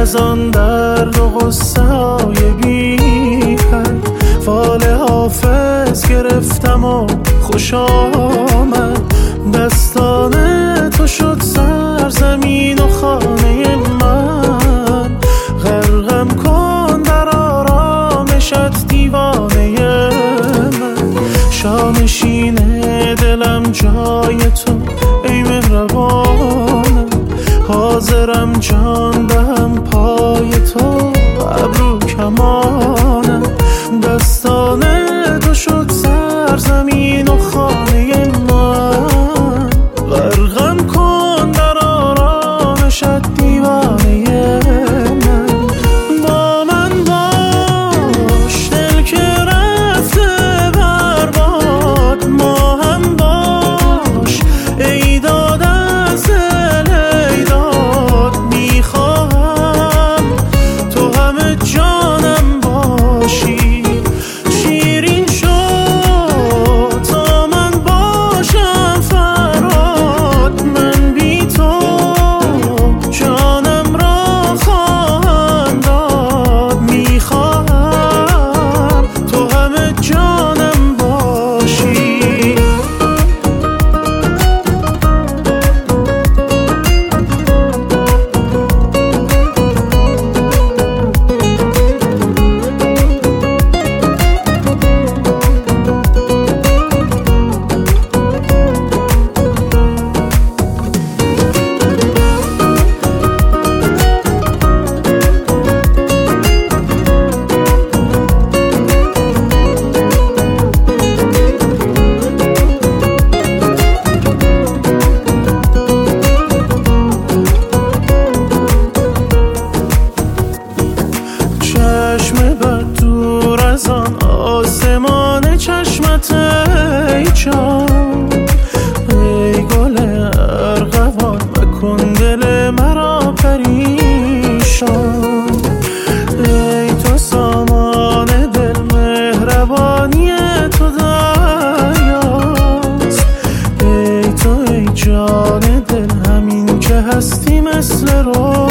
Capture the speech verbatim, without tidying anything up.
از آن درد و غصه های بی حد فال حافظ گرفتم و خوش آمد. دستان تو شد سرزمین و خانه من، غرقم کن در آرامشت دیوانه من. شانشین دلم جای تو ای مهربانم، حاضرم جان دهم پای تو ابرو کمانم. دستان تو شد سرزمین و خانه من، غرقم کن در آرامشت دیوانه من. با من باش دل که رفته برباد، ما هم باش ای داد از دل ای داد. میخواهم تو همه جانم باشی، شیرین شد تا من باشم فراد. من بی تو جانم را خواهم داد، میخواهم تو همه جانم باشی. چشم بد دور از آن آسمان چشمت ای جان، ای گل ارغوان مکن دل مرا پریشان. ای تو سامان دل مهربانی تو دریاست، ای تو ای جان دل همین که هستی مثل رو